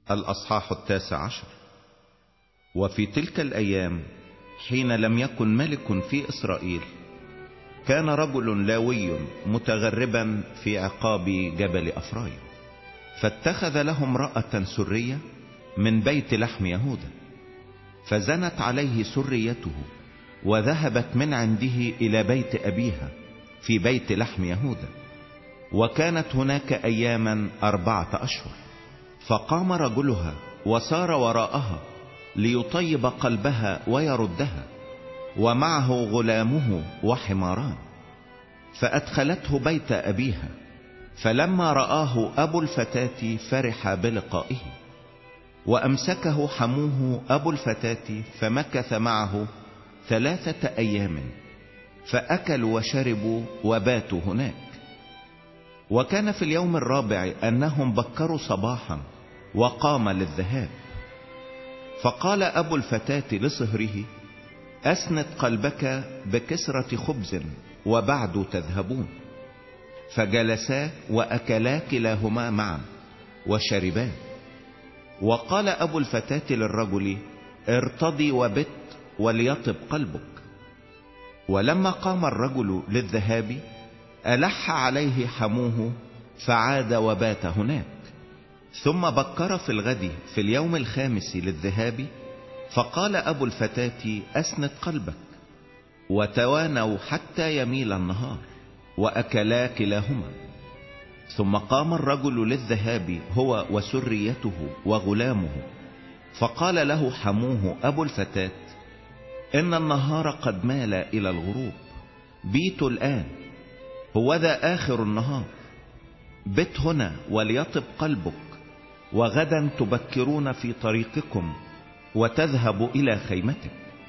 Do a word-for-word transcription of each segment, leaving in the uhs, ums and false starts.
الأصحاح التاسع عشر. وفي تلك الأيام حين لم يكن ملك في إسرائيل، كان رجل لاوي متغربا في عقاب جبل أفرايم، فاتخذ له امرأة سرية من بيت لحم يهوذا، فزنت عليه سريته وذهبت من عنده إلى بيت أبيها في بيت لحم يهوذا، وكانت هناك أياما أربعة أشهر. فقام رجلها وسار وراءها ليطيب قلبها ويردها، ومعه غلامه وحماران، فأدخلته بيت أبيها. فلما رآه أبو الفتاة فرح بلقائه، وأمسكه حموه أبو الفتاة فمكث معه ثلاثة أيام، فأكلوا وشربوا وباتوا هناك. وكان في اليوم الرابع أنهم بكروا صباحا وقام للذهاب. فقال أبو الفتاة لصهره: أسند قلبك بكسرة خبز وبعد تذهبون. فجلسا وأكلا كلاهما معا وشربا. وقال أبو الفتاة للرجل: ارتضي وبت وليطب قلبك. ولما قام الرجل للذهاب ألح عليه حموه فعاد وبات هناك. ثم بكر في الغد في اليوم الخامس للذهاب، فقال أبو الفتاة: أسند قلبك. وتوانوا حتى يميل النهار وأكلا كلاهما. ثم قام الرجل للذهاب هو وسريته وغلامه، فقال له حموه أبو الفتاة: إن النهار قد مال إلى الغروب، بيت الآن، هو ذا آخر النهار، بت هنا وليطب قلبك، وغدا تبكرون في طريقكم وتذهب إلى خيمتك.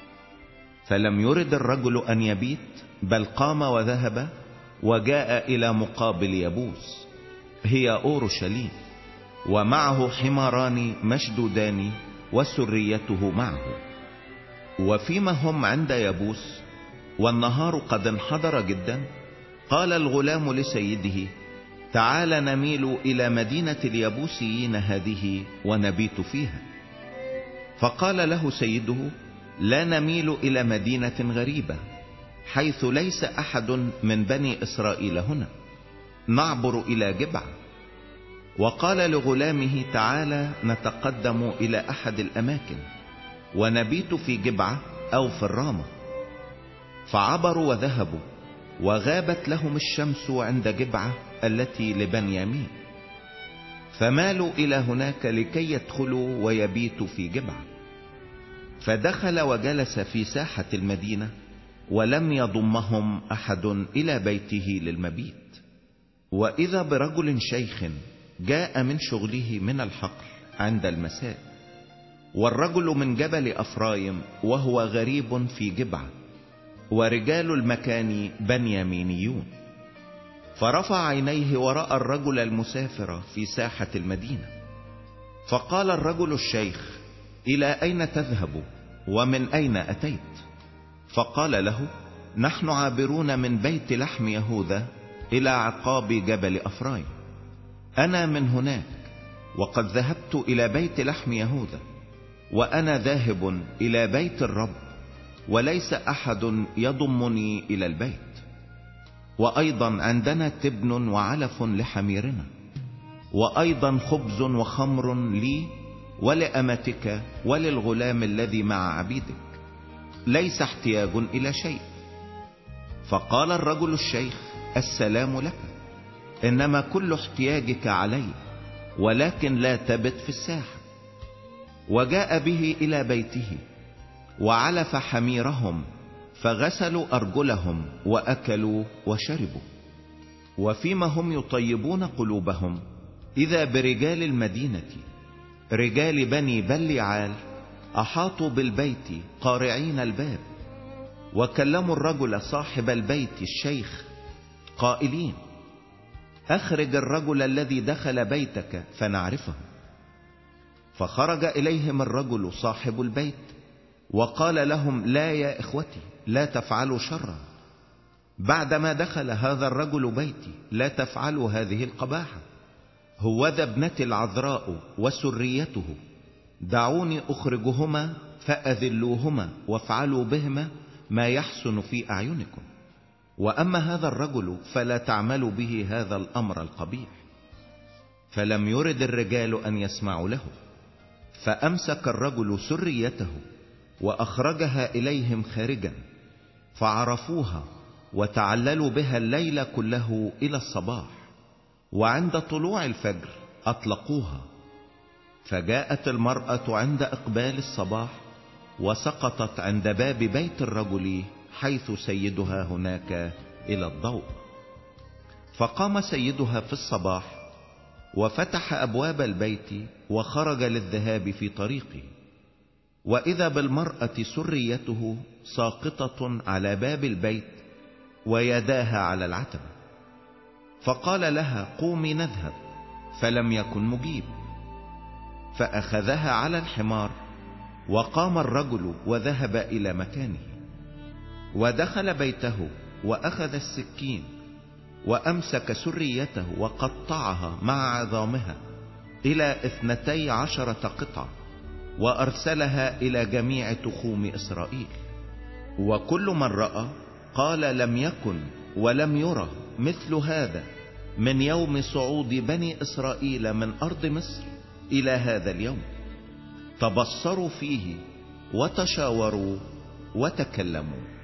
فلم يرد الرجل أن يبيت، بل قام وذهب وجاء إلى مقابل يبوس، هي أورشليم، ومعه حماران مشدودان وسريته معه. وفيما هم عند يبوس والنهار قد انحدر جدا، قال الغلام لسيده: تعال نميل إلى مدينة اليبوسيين هذه ونبيت فيها. فقال له سيده: لا نميل إلى مدينة غريبة، حيث ليس أحد من بني إسرائيل هنا، نعبر إلى جبعة. وقال لغلامه: تعال نتقدم إلى أحد الأماكن ونبيت في جبعة أو في الرامة. فعبروا وذهبوا، وغابت لهم الشمس عند جبعة التي لبنيامين، فمالوا إلى هناك لكي يدخلوا ويبيتوا في جبعة. فدخل وجلس في ساحة المدينة، ولم يضمهم أحد إلى بيته للمبيت. وإذا برجل شيخ جاء من شغله من الحقل عند المساء، والرجل من جبل أفرايم وهو غريب في جبعة، ورجال المكان بنيامينيون. فرفع عينيه ورأى الرجل المسافر في ساحة المدينة. فقال الرجل الشيخ: إلى أين تذهب ومن أين أتيت؟ فقال له: نحن عابرون من بيت لحم يهوذا إلى عقاب جبل أفرايم، أنا من هناك، وقد ذهبت إلى بيت لحم يهوذا، وأنا ذاهب إلى بيت الرب، وليس أحد يضمني إلى البيت. وأيضا عندنا تبن وعلف لحميرنا، وأيضا خبز وخمر لي ولأمتك وللغلام الذي مع عبيدك، ليس احتياج إلى شيء. فقال الرجل الشيخ: السلام لك، إنما كل احتياجك علي، ولكن لا تبت في الساحة. وجاء به إلى بيته، وعلف حميرهم، فغسلوا أرجلهم وأكلوا وشربوا. وفيما هم يطيبون قلوبهم، إذا برجال المدينة رجال بني بليعال أحاطوا بالبيت قارعين الباب، وكلموا الرجل صاحب البيت الشيخ قائلين: أخرج الرجل الذي دخل بيتك فنعرفه. فخرج إليهم الرجل صاحب البيت وقال لهم: لا يا إخوتي، لا تفعلوا شرا، بعدما دخل هذا الرجل بيتي لا تفعلوا هذه القباحة. هوذا ابنتي العذراء وسريته، دعوني أخرجهما فأذلوهما وافعلوا بهما ما يحسن في أعينكم، وأما هذا الرجل فلا تعملوا به هذا الأمر القبيح. فلم يرد الرجال أن يسمعوا له، فأمسك الرجل سريته وأخرجها إليهم خارجا، فعرفوها وتعللوا بها الليل كله إلى الصباح، وعند طلوع الفجر أطلقوها. فجاءت المرأة عند إقبال الصباح وسقطت عند باب بيت الرجل حيث سيدها هناك إلى الضوء. فقام سيدها في الصباح وفتح أبواب البيت وخرج للذهاب في طريقه، وإذا بالمرأة سريته ساقطة على باب البيت ويداها على العتبة. فقال لها قومي نذهب، فلم يكن مجيب. فأخذها على الحمار، وقام الرجل وذهب إلى مكانه، ودخل بيته وأخذ السكين وأمسك سريته وقطعها مع عظامها إلى اثنتي عشرة قطعة، وأرسلها إلى جميع تخوم إسرائيل. وكل من رأى قال لم يكن ولم يرى مثل هذا من يوم صعود بني إسرائيل من أرض مصر إلى هذا اليوم. تبصروا فيه وتشاوروا وتكلموا.